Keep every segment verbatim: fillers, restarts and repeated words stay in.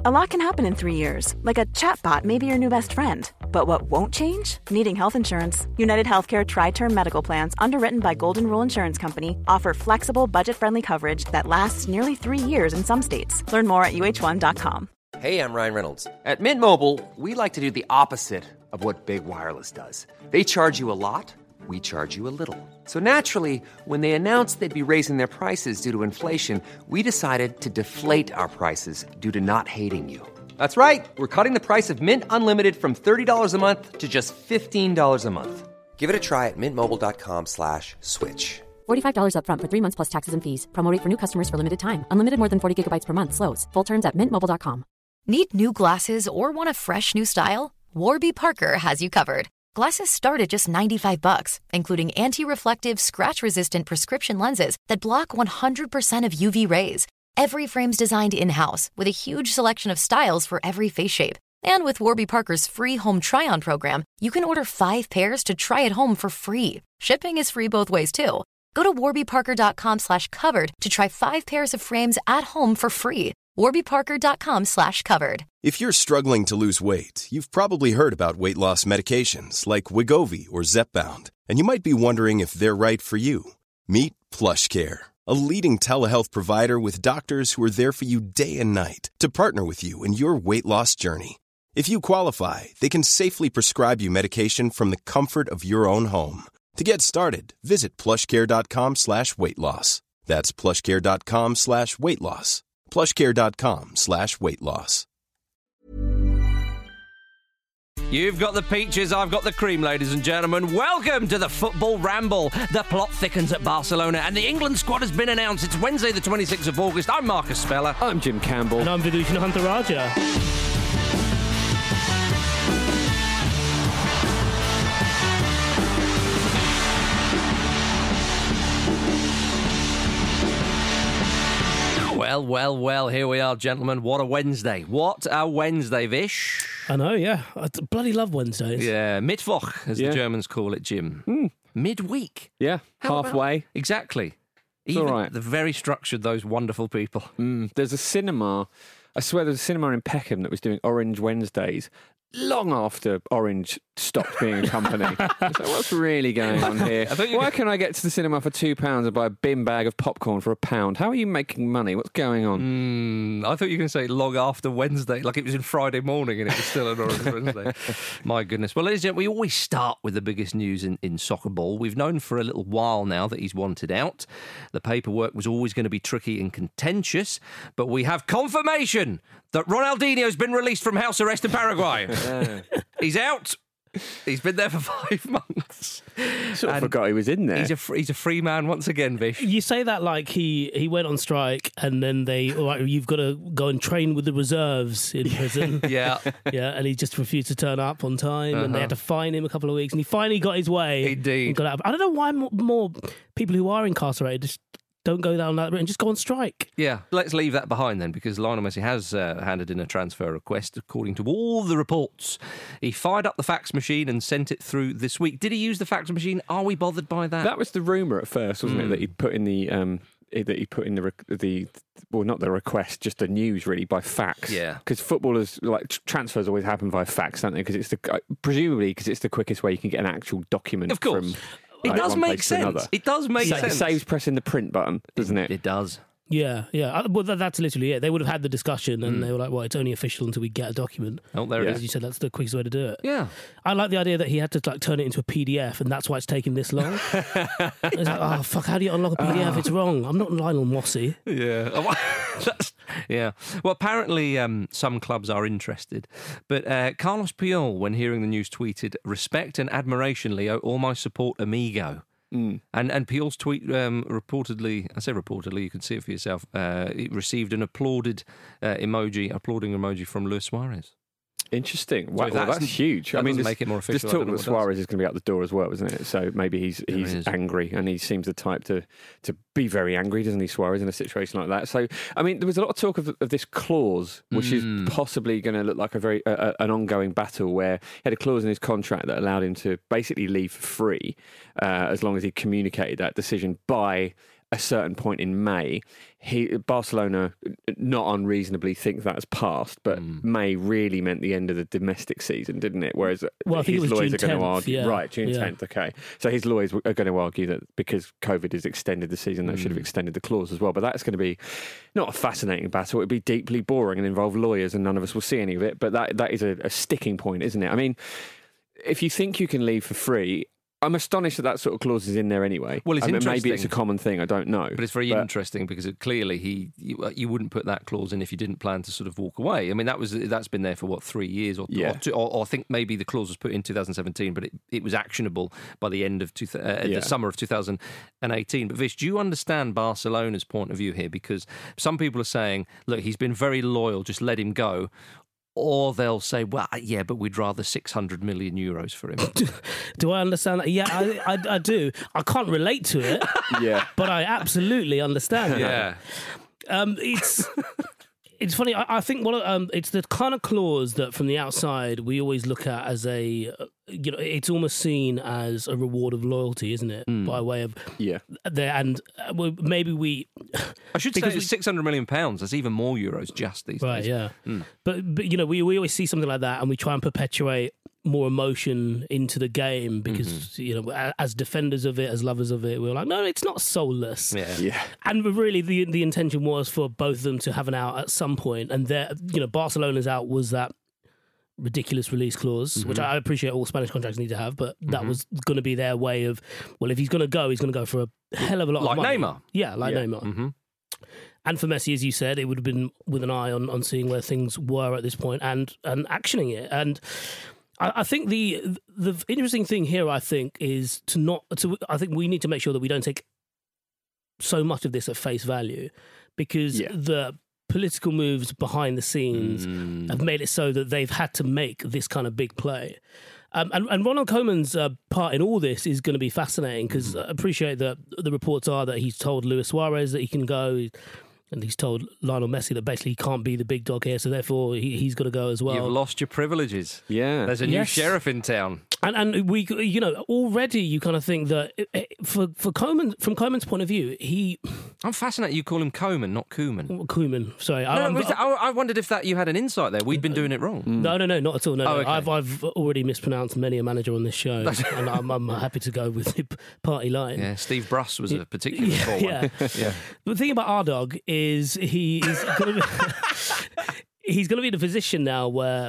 A lot can happen in three years, like a chatbot may be your new best friend. But what won't change? Needing health insurance. United Healthcare Tri-Term Medical Plans, underwritten by Golden Rule Insurance Company, offer flexible, budget-friendly coverage that lasts nearly three years in some states. Learn more at U H one dot com. Hey, I'm Ryan Reynolds. At Mint Mobile, we like to do the opposite of what Big Wireless does. They charge you a lot, we charge you a little. So naturally, when they announced they'd be raising their prices due to inflation, we decided to deflate our prices due to not hating you. That's right. We're cutting the price of Mint Unlimited from thirty dollars a month to just fifteen dollars a month. Give it a try at mintmobile.com slash switch. forty-five dollars up front for three months plus taxes and fees. Promo rate for new customers for limited time. Unlimited more than forty gigabytes per month slows. Full terms at mint mobile dot com. Need new glasses or want a fresh new style? Warby Parker has you covered. Glasses start at just ninety-five bucks, including anti-reflective, scratch-resistant prescription lenses that block one hundred percent of U V rays. Every frame's designed in-house with a huge selection of styles for every face shape. And with Warby Parker's free home try-on program, you can order five pairs to try at home for free. Shipping is free both ways, too. Go to warbyparker.com slash covered to try five pairs of frames at home for free. warbyparker.com slash covered. If you're struggling to lose weight, you've probably heard about weight loss medications like Wegovy or Zepbound, and you might be wondering if they're right for you. Meet PlushCare, a leading telehealth provider with doctors who are there for you day and night to partner with you in your weight loss journey. If you qualify, they can safely prescribe you medication from the comfort of your own home. To get started, visit plushcare.com slash weight loss. That's plushcare.com slash weight loss. plushcare.com slash weight loss. You've got the peaches, I've got the cream, ladies and gentlemen. Welcome to the Football Ramble. The plot thickens at Barcelona and the England squad has been announced. It's Wednesday the twenty-sixth of August. I'm Marcus Speller. I'm Jim Campbell. And I'm Vidushan Huntaraja. Well, well, well, here we are, gentlemen. What a Wednesday. What a Wednesday, Vish. I know, yeah. I bloody love Wednesdays. Yeah, Mittwoch, as Yeah. the Germans call it, Jim. Mm. Midweek. Yeah, How about- halfway. Exactly. It's Even all right. the very structured, those wonderful people. Mm. There's a cinema, I swear there's a cinema in Peckham that was doing Orange Wednesdays long after Orange stopped being a company. It's like, what's really going on here? I thought you Why could- can I get to the cinema for two pounds and buy a bin bag of popcorn for a pound? How are you making money? What's going on? Mm, I thought you were going to say long after Wednesday, like it was in Friday morning and it was still an Orange Wednesday. My goodness. Well, ladies and gentlemen, we always start with the biggest news in, in soccer ball. We've known for a little while now that he's wanted out. The paperwork was always going to be tricky and contentious, but we have confirmation that Ronaldinho's been released from house arrest in Paraguay. He's out. He's been there for five months. Sort of And forgot he was in there. He's a fr- he's a free man once again, Vish. You say that like he, he went on strike and then they, all right, you've got to go and train with the reserves in prison. Yeah. Yeah, and he just refused to turn up on time and they Uh-huh. had to fine him a couple of weeks and he finally got his way. Indeed. and got out. I don't know why more, more people who are incarcerated just don't go down that route and just go on strike. Yeah, let's leave that behind then, because Lionel Messi has uh, handed in a transfer request, according to all the reports. He fired up the fax machine and sent it through this week. Did he use the fax machine? Are we bothered by that? That was the rumour at first, wasn't Mm. it? That he put in the um, that he put in the rec- the well, not the request, just the news really by fax. Yeah. Because footballers like tr- transfers always happen by fax, don't they? Because it's the uh, presumably because it's the quickest way you can get an actual document. Of course. From, It like, does one make place to sense. another. It does make Sa- sense. It saves pressing the print button, doesn't it? It does. Yeah, yeah. Uh, Well, that, that's literally it. They would have had the discussion and they were like, well, it's only official until we get a document. Oh, there Yeah. it As you is. said, that's the quickest way to do it. Yeah. I like the idea that he had to like turn it into a P D F and that's why it's taking this long. It's like, oh, fuck, how do you unlock a P D F? It's wrong. I'm not Lionel Mossy. Yeah. That's, yeah. Well, apparently um, some clubs are interested. But uh, Carlos Puyol, when hearing the news, tweeted, "Respect and admiration, Leo. All my support, amigo." Mm. And and Puyol's tweet um, reportedly, I say reportedly, you can see it for yourself, uh, it received an applauded uh, emoji, applauding emoji from Luis Suarez. Interesting. So Wow, if well, that's- that's huge. that I mean, doesn't this, make it more this official, I talk don't know that what does. Suarez is going to be out the door as well, isn't it? So maybe he's There he's is. angry, and he seems the type to to be very angry, doesn't he, Suarez, in a situation like that? So, I mean, there was a lot of talk of, of this clause, which Mm. is possibly going to look like a very uh, an ongoing battle, where he had a clause in his contract that allowed him to basically leave for free, uh, as long as he communicated that decision by a certain point in May, he Barcelona, not unreasonably, think that's passed, but Mm. May really meant the end of the domestic season, didn't it? Whereas Well, I think his it was lawyers June are going to tenth, argue, yeah. right, June Yeah. tenth, okay. So his lawyers are going to argue that because COVID has extended the season, they should have Mm. extended the clause as well. But that's going to be not a fascinating battle. It would be deeply boring and involve lawyers, and none of us will see any of it. But that that is a, a sticking point, isn't it? I mean, if you think you can leave for free, I'm astonished that that sort of clause is in there anyway. Well, it's I mean, maybe it's a interesting. common thing. I don't know. But it's very interesting because it, clearly he you, uh, you wouldn't put that clause in if you didn't plan to sort of walk away. I mean, that was that's been there for what three years or Yeah. or, two, or, or I think maybe the clause was put in two thousand seventeen, but it, it was actionable by the end of two, uh, Yeah. the summer of two thousand eighteen. But Vish, do you understand Barcelona's point of view here? Because some people are saying, look, he's been very loyal, just let him go. Or they'll say, well, yeah, but we'd rather six hundred million euros for him. Do I understand that? Yeah, I, I, I do. I can't relate to it, yeah. but I absolutely understand. Yeah. Um, it's it's funny. I, I think what um, it's the kind of clause that from the outside we always look at as a uh, you know it's almost seen as a reward of loyalty, isn't it? Mm. By way of Yeah. there, and uh, well, maybe we I should Because say it's six hundred million pounds. That's even more euros just these right, days. yeah. Mm. But but you know we we always see something like that, and we try and perpetuate more emotion into the game because Mm-hmm. you know a- as defenders of it, as lovers of it, we're like, no, it's not soulless. Yeah. Yeah. And really, the the intention was for both of them to have an out at some point, and their, you know, Barcelona's out was that ridiculous release clause, Mm-hmm. which I appreciate all Spanish contracts need to have, but that was going to be their way of, well, if he's going to go, he's going to go for a hell of a lot Like of money. Neymar. Yeah, like Yeah. Neymar. Mm-hmm. And for Messi, as you said, it would have been with an eye on, on seeing where things were at this point and and actioning it. And I, I think the the interesting thing here, I think, is to not to. I think we need to make sure that we don't take so much of this at face value, because Yeah. the political moves behind the scenes Mm. have made it so that they've had to make this kind of big play. Um, and, and Ronald Koeman's uh, part in all this is going to be fascinating, because I appreciate that the reports are that he's told Luis Suarez that he can go, and he's told Lionel Messi that basically he can't be the big dog here, so therefore he, he's got to go as well. You've lost your privileges. Yeah. There's a new Yes. sheriff in town. And and we, you know, already you kind of think that eh, eh, for for Koeman, from Koeman's point of view, he I'm fascinated you call him Koeman, not Koeman. Koeman, sorry, No, I'm- was that- I, I wondered if that you had an insight there. We'd been doing it wrong. No, no, no, not at all. No, Oh, no. okay. I've I've already mispronounced many a manager on this show, and I'm, I'm happy to go with the party line. Yeah, Steve Bruss was a particularly Yeah, poor yeah. one. Yeah. But the thing about our dog is he is going to be he's going to be in a position now where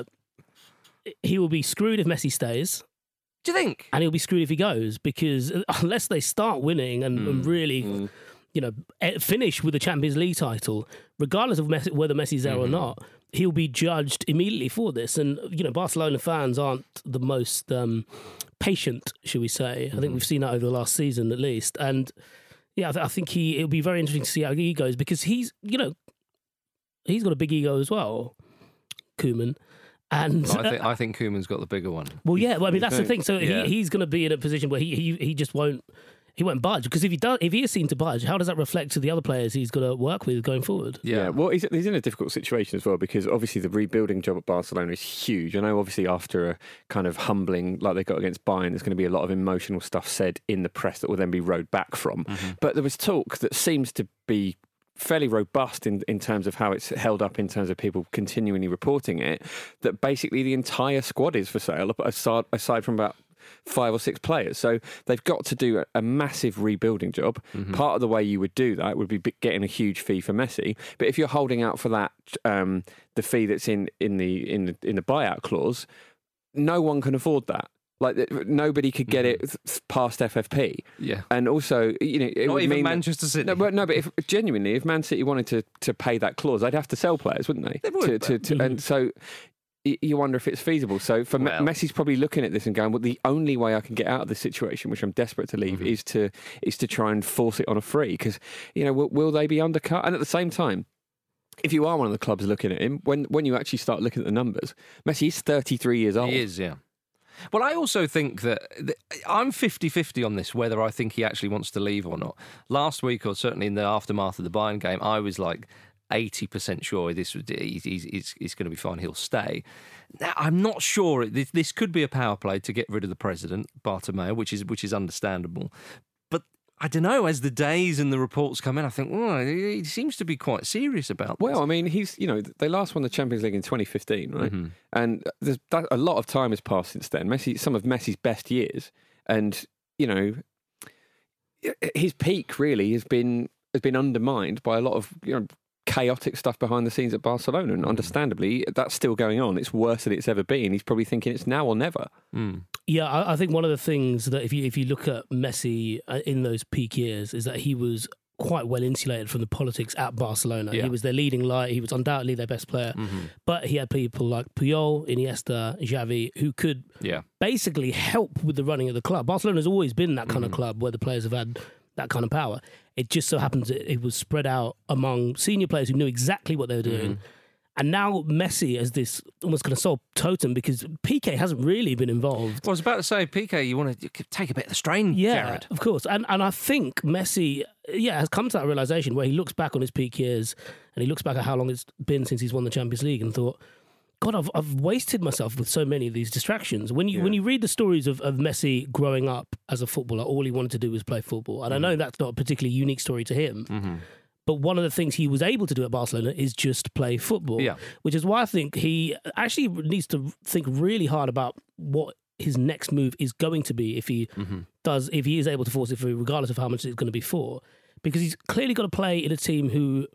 he will be screwed if Messi stays, Do you think? and he'll be screwed if he goes, because unless they start winning and, and really, you know, eh, finish with the Champions League title, regardless of Messi, whether Messi's there or not, he'll be judged immediately for this. And you know, Barcelona fans aren't the most um, patient, shall we say? I think we've seen that over the last season at least. And yeah, I, th- I think he it'll be very interesting to see how he goes, because he's, you know, he's got a big ego as well, Koeman. And I think I think Koeman's got the bigger one. well, yeah, well, I mean that's the thing. So Yeah. he, he's going to be in a position where he, he he just won't he won't budge, because if he does, if he is seen to budge, how does that reflect to the other players he's got to work with going forward? Yeah, well, he's, he's in a difficult situation as well, because obviously the rebuilding job at Barcelona is huge. I know, obviously, after a kind of humbling like they got against Bayern, there's going to be a lot of emotional stuff said in the press that will then be rowed back from. But there was talk that seems to be fairly robust in, in terms of how it's held up, in terms of people continually reporting it, that basically the entire squad is for sale, aside, aside from about five or six players. So they've got to do a, a massive rebuilding job. Mm-hmm. Part of the way you would do that would be b- getting a huge fee for Messi. But if you're holding out for that, um, the fee that's in, in the in the in the buyout clause, no one can afford that. Like th- nobody could get it th- past F F P. Yeah. And also, you know, it Not would even mean that- Manchester City. No, but no, but if genuinely, if Man City wanted to, to pay that clause, they'd have to sell players, wouldn't they? They would, To, to, to, and so y- you wonder if it's feasible. So for Me- Well- Messi's probably looking at this and going, "Well, the only way I can get out of this situation, which I'm desperate to leave, Mm-hmm. is to is to try and force it on a free." Because you know, will, will they be undercut? And at the same time, if you are one of the clubs looking at him, when when you actually start looking at the numbers, Messi is thirty-three years old. He is, yeah. Well, I also think that that I'm fifty-fifty on this, whether I think he actually wants to leave or not. Last week, or certainly in the aftermath of the Bayern game, I was like eighty percent sure this would, he's, he's, he's, he's going to be fine, he'll stay. Now, I'm not sure. This, this could be a power play to get rid of the president, Bartomeu, which is which is understandable. But I don't know, as the days and the reports come in, I think, oh, he seems to be quite serious about this. Well, I mean, he's, you know, they last won the Champions League in twenty fifteen, right? Mm-hmm. And there's that, a lot of time has passed since then. Messi, some of Messi's best years. And, you know, his peak really has been has been undermined by a lot of, you know, chaotic stuff behind the scenes at Barcelona, and understandably that's still going on. It's worse than it's ever been. He's probably thinking it's now or never. Mm. Yeah, I, I think one of the things that if you if you look at Messi in those peak years is that he was quite well insulated from the politics at Barcelona. Yeah. He was their leading light. He was undoubtedly their best player, mm-hmm. but he had people like Puyol, Iniesta, Xavi who could yeah. basically help with the running of the club. Barcelona's always been that kind mm-hmm. of club where the players have had that kind of power. It just so happens that it was spread out among senior players who knew exactly what they were doing. Mm-hmm. And now Messi as this almost kind of sole totem because Piqué hasn't really been involved. Well, I was about to say, Piqué, you want to take a bit of the strain, yeah, Jared. Of course. And and I think Messi, yeah, has come to that realisation where he looks back on his peak years and he looks back at how long it's been since he's won the Champions League and thought, God, I've I've wasted myself with so many of these distractions. When you yeah. when you read the stories of, of Messi growing up as a footballer, all he wanted to do was play football. And mm-hmm. I know that's not a particularly unique story to him. Mm-hmm. But one of the things he was able to do at Barcelona is just play football, yeah. which is why I think he actually needs to think really hard about what his next move is going to be if he mm-hmm. does, if he is able to force it through, regardless of how much it's going to be for. Because he's clearly got to play in a team who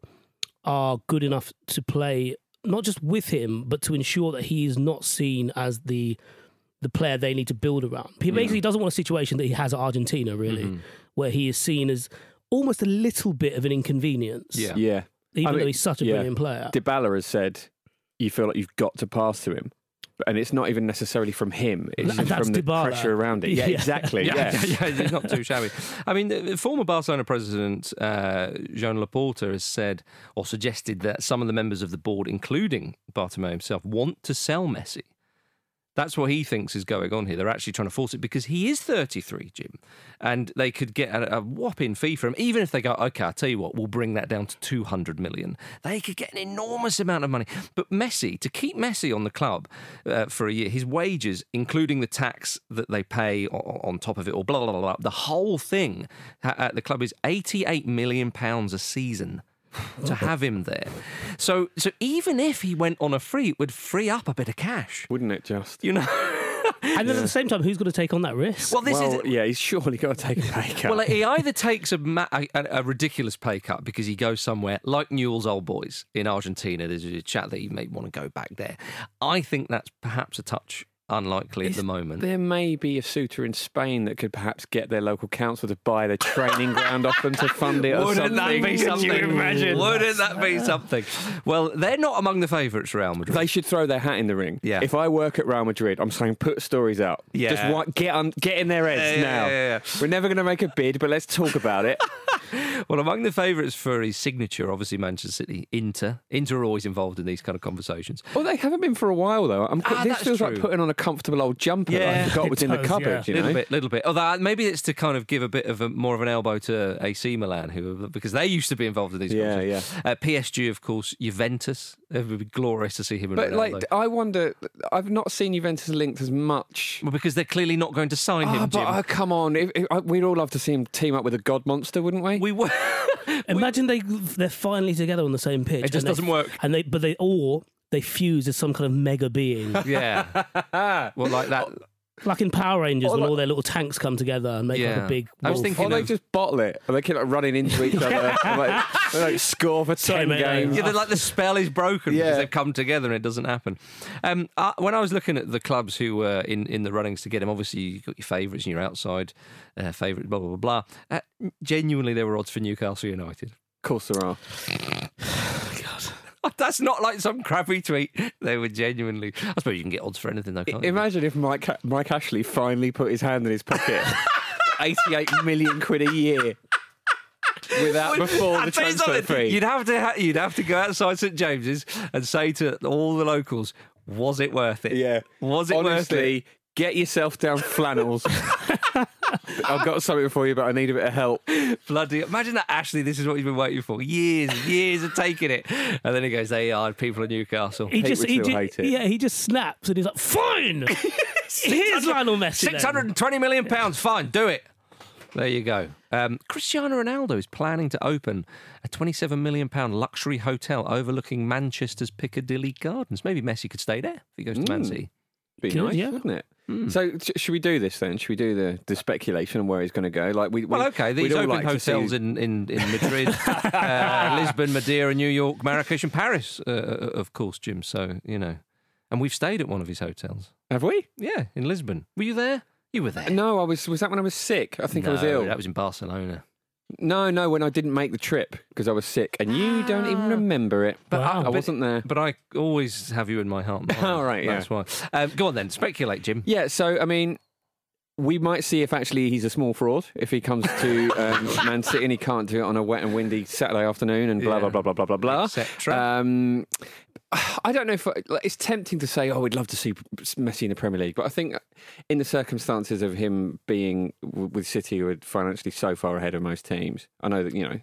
are good enough to play not just with him, but to ensure that he is not seen as the the player they need to build around. He basically yeah. doesn't want a situation that he has at Argentina, really, mm-hmm. where he is seen as almost a little bit of an inconvenience. Yeah. yeah. Even I mean, though he's such a yeah. brilliant player. Dybala has said, you feel like you've got to pass to him. And it's not even necessarily from him. It's just That's from the Dybala. pressure around it. Yeah, Yeah. exactly. Yeah, Yeah. yeah, yeah, it's not too shabby. I mean, the former Barcelona president, uh, Joan Laporta, has said or suggested that some of the members of the board, including Bartomeu himself, want to sell Messi. That's what he thinks is going on here. They're actually trying to force it because he is thirty-three, Jim, and they could get a, a whopping fee for him. Even if they go, okay, I'll tell you what, we'll bring that down to two hundred million. They could get an enormous amount of money. But Messi, to keep Messi on the club uh, for a year, his wages, including the tax that they pay on, on top of it, or blah, blah, blah, blah, the whole thing at the club is eighty-eight million pounds a season. To have him there. So so even if he went on a free, it would free up a bit of cash. Wouldn't it just? You know? And then yeah. at the same time, who's going to take on that risk? Well, this well, is yeah, he's surely got to take a pay cut. Well, he either takes a, ma- a, a ridiculous pay cut because he goes somewhere like Newell's Old Boys in Argentina. There's a chat that he may want to go back there. I think that's perhaps a touch unlikely Is at the moment. There may be a suitor in Spain that could perhaps get their local council to buy the training ground off them to fund it or Wouldn't something. that be something? Could you imagine? Wouldn't that be something? Well, they're not among the favourites, Real Madrid. They should throw their hat in the ring. Yeah. If I work at Real Madrid, I'm saying put stories out. Yeah. Just want, get on, get in their heads yeah, now. Yeah, yeah, yeah. We're never going to make a bid, but let's talk about it. Well, among the favourites for his signature, obviously Manchester City, Inter. Inter are always involved in these kind of conversations. Well, they haven't been for a while, though. I'm, Ah, this that's feels true. like putting on a comfortable old jumper that Yeah, I forgot was it in the does, cupboard, yeah. you know? Little bit, little bit. Although maybe it's to kind of give a bit of a more of an elbow to A C Milan, who because they used to be involved in these. Yeah, yeah. Uh, P S G, of course, Juventus. It would be glorious to see him. But in like, Ronaldo. I wonder. I've not seen Juventus linked as much. Well, because they're clearly not going to sign Oh, him. but Jim. oh, come on! If, if, we'd all love to see him team up with a god monster, wouldn't we? we were. Imagine they they're finally together on the same pitch. It just and they- doesn't work. And they but they or they fuse as some kind of mega being. Yeah. Well, like that. Like in Power Rangers Or when like- all their little tanks come together and make like Yeah. a big I was wolf. thinking Or they of- just bottle it, and they keep like running into each other, and, like, they, like score for Sorry, ten mate. games. Yeah, they're like the spell is broken Yeah. because they've come together and it doesn't happen. Um, uh, when I was looking at the clubs who were in, in the runnings to get him, obviously you've got your favourites and your outside uh, favourites, blah, blah, blah, blah. Uh, genuinely, there were odds for Newcastle United. Of course there are. That's not like some crappy tweet. They were genuinely... I suppose you can get odds for anything, though, can't you? Imagine if Mike Mike Ashley finally put his hand in his pocket. eighty-eight million quid a year. Without before I'll the tell you transfer something, fee. You'd have to ha- you'd have to go outside St James's and say to all the locals, was it worth it? Yeah. Was it worth it? Honestly, get yourself down flannels. I've got something for you, but I need a bit of help. Bloody imagine that, Ashley. This is what he's been waiting for years, and years of taking it, and then he goes, "They are people of Newcastle." He Hate just, would he still ju- hate it. yeah, he just snaps and he's like, "Fine, here's Lionel Messi." Six hundred and twenty million pounds. Fine, do it. There you go. Um, Cristiano Ronaldo is planning to open a twenty-seven million pounds luxury hotel overlooking Manchester's Piccadilly Gardens. Maybe Messi could stay there if he goes to Man City. Be Good, nice, yeah. wouldn't it? Mm. So, sh- should we do this then? Should we do the, the speculation on where he's going to go? Like we, Well, we, okay, these we'd all open like to hotels see- in, in, in Madrid, uh, Lisbon, Madeira, New York, Marrakesh and Paris, uh, of course, Jim. So, you know. And we've stayed at one of his hotels. Have we? Yeah, in Lisbon. Were you there? You were there. No, I was. Was that when I was sick? I think I was No, ill. that was in Barcelona. No, no, when I didn't make the trip because I was sick, and you don't even remember it. But Wow. I, I but- wasn't there. But I always have you in my heart. and mind. Oh, right, yeah. That's why. Um, go on then, speculate, Jim. Yeah, so I mean, we might see if actually he's a small fraud if he comes to um, Man City and he can't do it on a wet and windy Saturday afternoon and blah Yeah. blah blah blah blah blah blah. Et cetera. Um, I don't know if like, it's tempting to say, oh, we'd love to see Messi in the Premier League, but I think in the circumstances of him being w- with City, who are financially so far ahead of most teams, I know that you know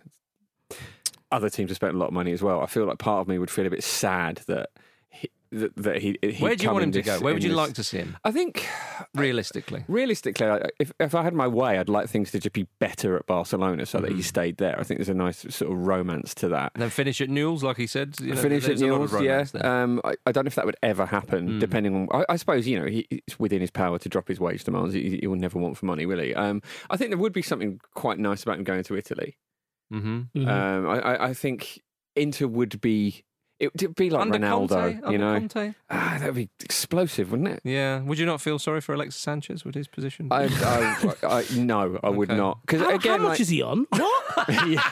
other teams have spent a lot of money as well. I feel like part of me would feel a bit sad that he, that, that he. Where do you want him to go? Where would you like to see him? I think Realistically. Realistically, I- if if I had my way, I'd like things to just be better at Barcelona so that Mm-hmm. he stayed there. I think there's a nice sort of romance to that. And then finish at Newell's, like he said. You know, Finish at there's a lot of Newell's, yeah. romance there. Um, I, I don't know if that would ever happen, Mm. depending on. I, I suppose you know he, it's within his power to drop his wage demands. He, he will never want for money, will he? Um, I think there would be something quite nice about him going to Italy. Mm-hmm. Mhm. Um, I, I, I think Inter would be. It would be like Under Ronaldo, Conte? you Under know. Conte? Ah, that would be explosive, wouldn't it? Yeah. Would you not feel sorry for Alexis Sanchez with his position? I, I, I, no, I would Okay. not. Because how, again, how much like, is he on? What?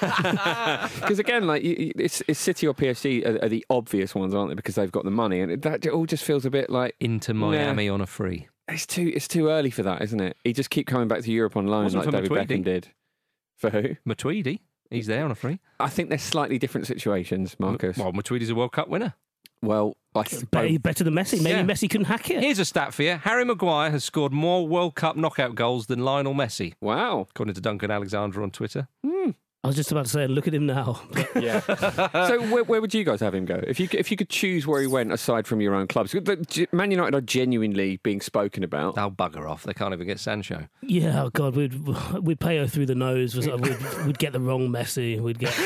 Because again, like you- you- it's, it's City or P S G are, are the obvious ones, aren't they? Because they've got the money, and it, that it all just feels a bit like Into Miami on a free. it's too it's too early for that, isn't it? He just keep coming back to Europe on loan Wasn't like for David Matuidi. Beckham did. For who? Matuidi. He's there on a free. I think they're slightly different situations, Marcus. Well, Matuidi's a World Cup winner. Well, I th- Better, better than Messi. Maybe Yeah. Messi couldn't hack it. Here's a stat for you. Harry Maguire has scored more World Cup knockout goals than Lionel Messi, wow. according to Duncan Alexander on Twitter. I was just about to say, look at him now. Yeah. So where, where would you guys have him go if you could- if you could choose where he went aside from your own clubs? The- Man United are genuinely being spoken about. They'll bugger off. They can't even get Sancho. Yeah, oh God, we'd we'd pay her through the nose. Was we'd, we'd get the wrong Messi. We'd get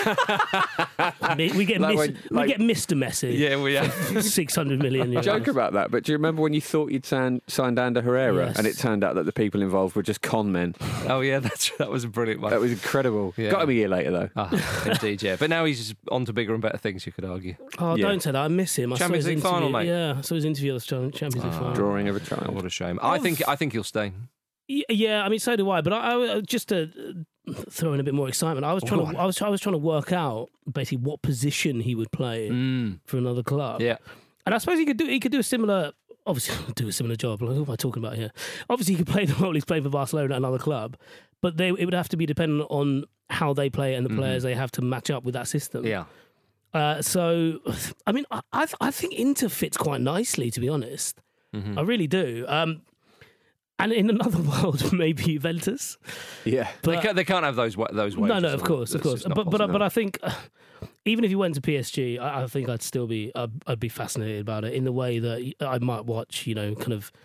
we get Like mis- when- we like- get Mister Messi. we are. six hundred million euros. Joke about that, but do you remember when you thought you'd signed, signed Ander Herrera Yes. and it turned out that the people involved were just con men? Oh, yeah, that's that was a brilliant one. That was incredible. Yeah. Got him a year later, though. Ah, indeed, yeah. But now he's on to bigger and better things, you could argue. Oh, Yeah. don't say that. I miss him. I Champions saw his League final, interview. mate. Yeah, I saw his interview at the Champions League final. Drawing of a Oh, child. what a shame. I think I think he'll stay. Y- Yeah, I mean, so do I. But I, I just to uh, throw in a bit more excitement, I was trying Go to, I was, I was trying to work out basically what position he would play Mm. for another club. Yeah. And I suppose he could do, he could do a similar, obviously do a similar job. Like, who am I talking about here? Obviously, he could play the role he's playing for Barcelona at another club, but they, it would have to be dependent on how they play and the players they have to match up with that system. Yeah. Uh, so, I mean, I, I I think Inter fits quite nicely, to be honest. I really do. Um, and in another world, maybe Juventus. Yeah. They But- can't, they can't have those wa- those wages. No, no, of course, of It's course. just not But but possible. but I think uh, even if you went to P S G, I, I think I'd still be I'd, I'd be fascinated about it in the way that I might watch, you know, kind of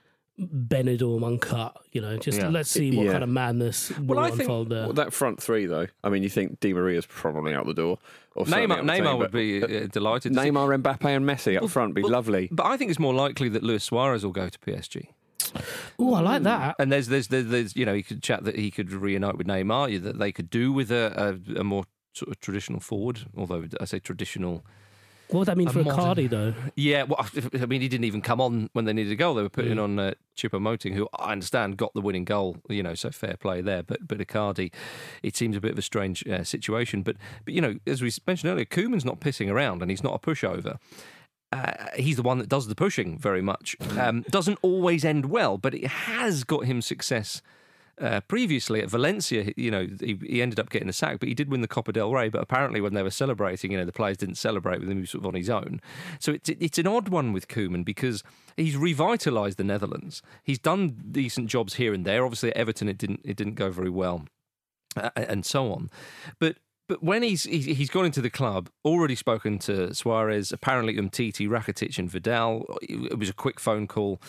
Benidorm uncut. You know, just Yeah. let's see what Yeah. kind of madness will Well, I think- unfold there. Well, that front three, though. I mean, you think Di Maria's probably out the door. Or certainly Neymar, out the Neymar team, would but- be uh, delighted. to see- Neymar, Mbappe, and Messi up front be well, lovely. But I think it's more likely that Luis Suarez will go to P S G. Oh, I like that. And there's, there's, there's, there's, you know, he could chat that he could reunite with Neymar, that they could do with a, a, a more sort of traditional forward. Although I say traditional, What would that mean a for modern- Icardi, though? yeah. Well, I mean, he didn't even come on when they needed a goal. They were putting Mm. on uh, Choupo-Moting, who I understand got the winning goal. You know, so fair play there. But but Icardi, it seems a bit of a strange uh, situation. But but you know, as we mentioned earlier, Koeman's not pissing around, and he's not a pushover. Uh, he's the one that does the pushing very much. Um, doesn't always end well, but it has got him success. Uh, previously at Valencia, you know, he, he ended up getting a sack, but he did win the Copa del Rey. But apparently, when they were celebrating, you know, the players didn't celebrate with him; he was sort of on his own. So it's it's an odd one with Koeman because he's revitalised the Netherlands. He's done decent jobs here and there. Obviously, at Everton, it didn't it didn't go very well, uh, and so on. But But when he's he's he's gone into the club, already spoken to Suarez, apparently Umtiti, Rakitic, and Vidal. It was a quick phone call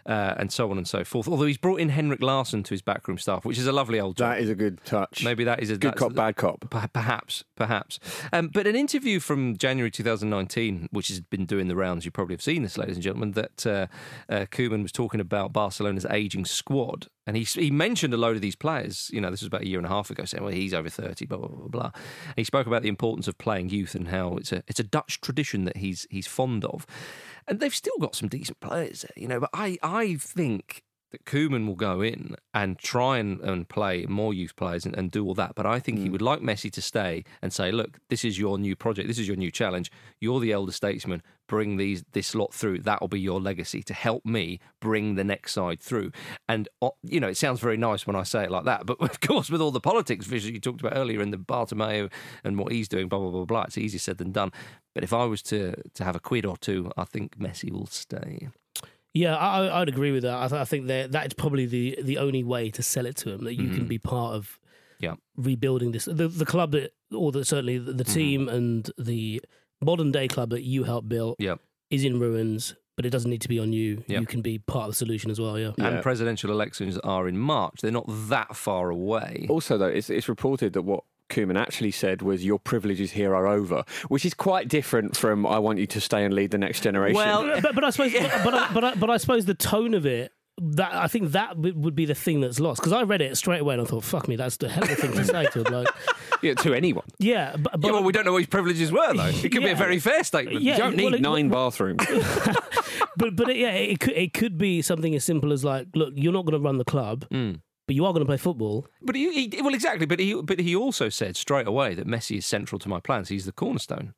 uh, and so on and so forth. Although he's brought in Henrik Larsson to his backroom staff, which is a lovely old job. That is a good touch. Maybe that is a good cop, bad cop. Perhaps, perhaps. Um, but an interview from January twenty nineteen, which has been doing the rounds, you probably have seen this, ladies and gentlemen, that uh, uh, Koeman was talking about Barcelona's ageing squad. And he he mentioned a load of these players, you know, this was about a year and a half ago, saying, well, he's over thirty, blah, blah, blah, blah. And he spoke about the importance of playing youth and how it's a it's a Dutch tradition that he's he's fond of. And they've still got some decent players there, you know, but I, I think that Koeman will go in and try and, and play more youth players and, and do all that. But I think mm. he would like Messi to stay and say, look, this is your new project. This is your new challenge. You're the elder statesman. Bring these this lot through. That will be your legacy to help me bring the next side through. And, you know, it sounds very nice when I say it like that. But, of course, with all the politics visually you talked about earlier and the Bartomeu and what he's doing, blah, blah, blah, blah, it's easier said than done. But if I was to, to have a quid or two, I think Messi will stay. Yeah, I, I'd agree with that. I, th- I think that that's probably the, the only way to sell it to him, that you mm-hmm. can be part of yeah. rebuilding this. The, the club, that, or the, certainly the, the team mm-hmm. and the modern day club that you helped build yep. is in ruins, but it doesn't need to be on you. Yep. You can be part of the solution as well, yeah. And yeah. presidential elections are in March. They're not that far away. Also, though, it's, it's reported that what Koeman actually said was your privileges here are over, which is quite different from I want you to stay and lead the next generation. Well, but, but I suppose, but, but, I, but, I, but I suppose the tone of it, that I think that would be the thing that's lost, because I read it straight away and I thought, fuck me, that's the hell of a thing to say to like, yeah, to anyone. Yeah, but, but yeah, well, we don't know what his privileges were though. It could yeah, be a very fair statement. Yeah, you don't need well, it, nine bathrooms. but but it, yeah, it could it could be something as simple as like, look, you're not going to run the club. Mm. But you are going to play football. But he, he well, exactly. But he, but he also said straight away that Messi is central to my plans. He's the cornerstone.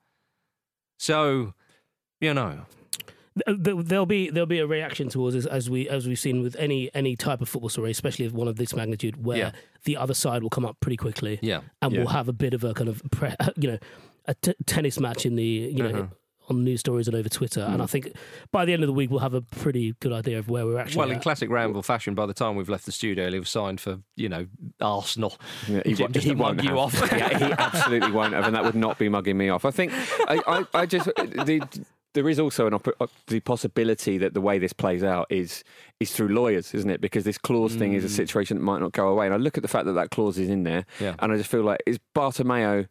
So, you know, there'll be there'll be a reaction towards this, as we as we've seen with any any type of football story, especially of one of this magnitude, where yeah. the other side will come up pretty quickly. Yeah, and yeah. we'll have a bit of a kind of pre, you know a t- tennis match in the you know. Uh-huh. on news stories and over Twitter, mm. and I think by the end of the week we'll have a pretty good idea of where we're actually Well, at. in classic Ramble fashion, by the time we've left the studio, he'll have signed for, you know, Arsenal. Yeah, he, just he to won't mug you have. off. Yeah, he absolutely won't have, and that would not be mugging me off. I think I, I, I just the, there is also an op- the possibility that the way this plays out is is through lawyers, isn't it? Because this clause mm. thing is a situation that might not go away, and I look at the fact that that clause is in there, yeah. and I just feel like, is Bartomeu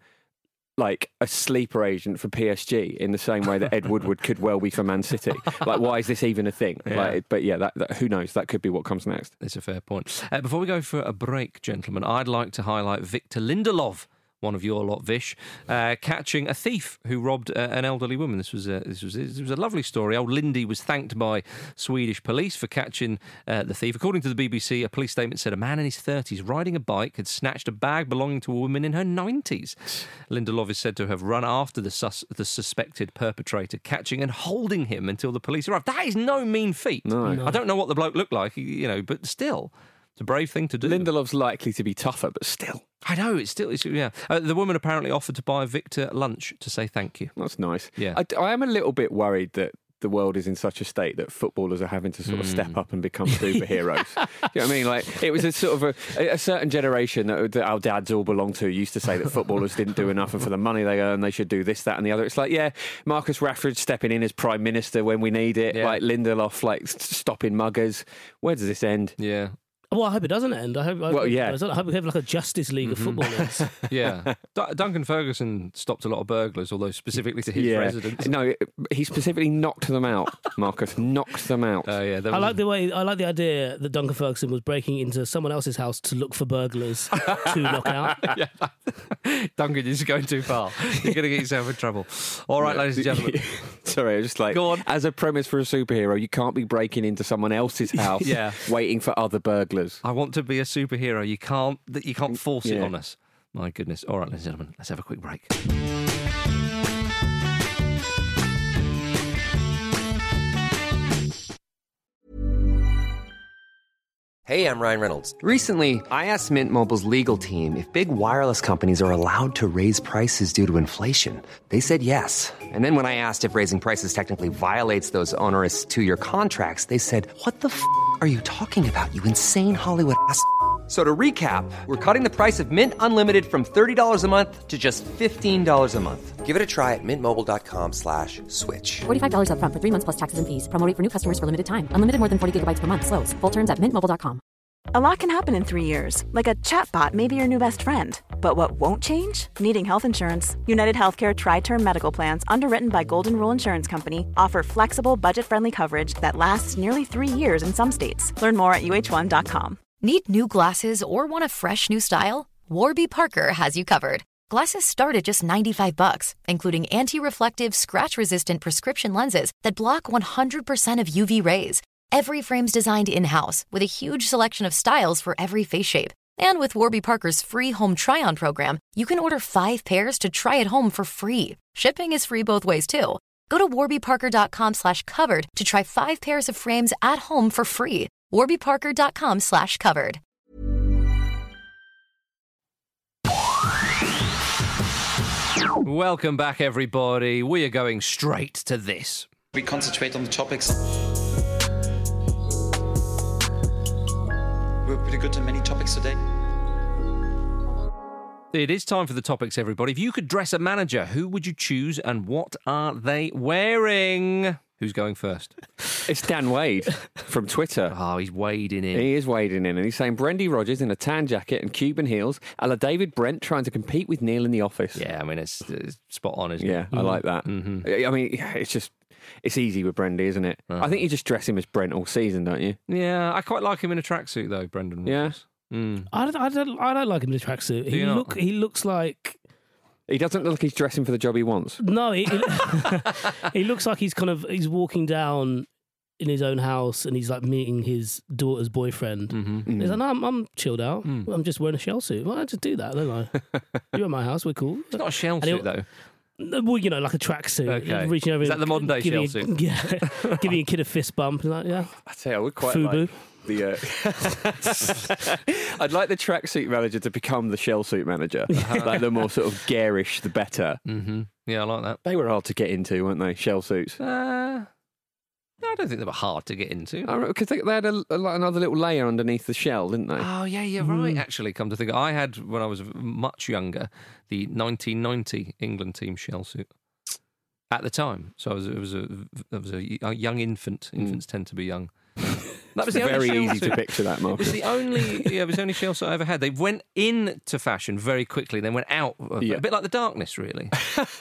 like a sleeper agent for P S G in the same way that Ed Woodward could well be for Man City? Like, why is this even a thing? Yeah. Like, but yeah, that, that, who knows? That could be what comes next. It's a fair point. Uh, before we go for a break, gentlemen, I'd like to highlight Victor Lindelof, one of your lot, Vish, uh, catching a thief who robbed uh, an elderly woman. This was a, this was this was a lovely story. Old Lindy was thanked by Swedish police for catching uh, the thief. According to the B B C, a police statement said a man in his thirties riding a bike had snatched a bag belonging to a woman in her nineties. Lindelof is said to have run after the sus- the suspected perpetrator, catching and holding him until the police arrived. That is no mean feat. No. No. I don't know what the bloke looked like, you know, but still, it's a brave thing to do. Lindelof's likely to be tougher, but still. I know, it's still, it's, yeah. Uh, the woman apparently offered to buy Victor lunch to say thank you. That's nice. Yeah. I, I am a little bit worried that the world is in such a state that footballers are having to sort of mm. step up and become superheroes. You know what I mean? Like, it was a sort of a, a certain generation that, that our dads all belonged to used to say that footballers didn't do enough, and for the money they earn, they should do this, that and the other. It's like, yeah, Marcus Rashford stepping in as Prime Minister when we need it, yeah. like Lindelof, like stopping muggers. Where does this end? Yeah. Well, I hope it doesn't end. I hope. I well, hope, yeah. I hope we have like a Justice League of Mm-hmm. footballers. Yeah. D- Duncan Ferguson stopped a lot of burglars, although specifically to his yeah. residence. No, he specifically knocked them out, Marcus. Knocked them out. Oh, uh, yeah. I like the way. I like the idea that Duncan Ferguson was breaking into someone else's house to look for burglars to knock out. Yeah. Duncan, you're just going too far. You're going to get yourself in trouble. All right, ladies and gentlemen. Sorry, I was just like, Go on. As a premise for a superhero, you can't be breaking into someone else's house Yeah. waiting for other burglars. I want to be a superhero. You can't. You can't force it Yeah. on us. My goodness. All right, ladies and gentlemen, let's have a quick break. Hey, I'm Ryan Reynolds. Recently, I asked Mint Mobile's legal team if big wireless companies are allowed to raise prices due to inflation. They said yes. And then when I asked if raising prices technically violates those onerous two-year contracts, they said, "What the f*** are you talking about, you insane Hollywood ass f- So to recap, we're cutting the price of Mint Unlimited from thirty dollars a month to just fifteen dollars a month. Give it a try at mintmobile.com slash switch. forty-five dollars up front for three months plus taxes and fees. Promo rate for new customers for limited time. Unlimited more than forty gigabytes per month. Slows full terms at mint mobile dot com. A lot can happen in three years, like a chatbot may be your new best friend. But what won't change? Needing health insurance. United Healthcare Tri-Term Medical Plans, underwritten by Golden Rule Insurance Company, offer flexible, budget-friendly coverage that lasts nearly three years in some states. Learn more at U H one dot com. Need new glasses or want a fresh new style? Warby Parker has you covered. Glasses start at just ninety-five bucks, including anti-reflective, scratch-resistant prescription lenses that block one hundred percent of U V rays. Every frame's designed in-house with a huge selection of styles for every face shape. And with Warby Parker's free home try-on program, you can order five pairs to try at home for free. Shipping is free both ways, too. Go to warbyparker.com slash covered to try five pairs of frames at home for free. warbyparker.com slash covered. Welcome back, everybody. We are going straight to this. We concentrate on the topics. We're pretty good on many topics today. It is time for the topics, everybody. If you could dress a manager, who would you choose and what are they wearing? Who's going first? It's Dan Wade from Twitter. Oh, he's wading in. He is wading in, and he's saying Brendy Rodgers in a tan jacket and Cuban heels, a la David Brent trying to compete with Neil in The Office. Yeah, I mean, it's, it's spot on, isn't yeah, it? Yeah, I like that. Mm-hmm. I mean, it's just, it's easy with Brendy, isn't it? Uh-huh. I think you just dress him as Brent all season, don't you? Yeah, I quite like him in a tracksuit, though, Brendan Rodgers. Yeah? Mm. I don't, I don't, I don't like him in a tracksuit. He you look, he looks like. He doesn't look like he's dressing for the job he wants. No, he, he, he looks like he's kind of he's walking down in his own house and he's like meeting his daughter's boyfriend. Mm-hmm. He's like, no, I'm, I'm chilled out. Mm. I'm just wearing a shell suit. Well, I just do that, don't I? You're at my house. We're cool. It's not a shell suit, though. Well, you know, like a tracksuit. Okay. Reaching over Is that the modern day giving shell a, suit? Yeah, giving a kid a fist bump. And like, yeah, I tell you, I would quite Fubu. like the. Uh... I'd like the tracksuit manager to become the shell suit manager. Like the more sort of garish, the better. Mm-hmm. Yeah, I like that. They were hard to get into, weren't they? Shell suits. Uh, I don't think they were hard to get into. Because they, they had a, a, like another little layer underneath the shell, didn't they? Oh, yeah, you're right, actually, come to think. I had, when I was much younger, the nineteen ninety England team shell suit. At the time. So I was, it was a, I was a, a young infant. Infants mm. tend to be young. That was the very only easy suit. to picture that, Mark. It was the only, yeah, it was the only shell suit I ever had. They went into fashion very quickly, then went out, yeah. a bit like the darkness, really.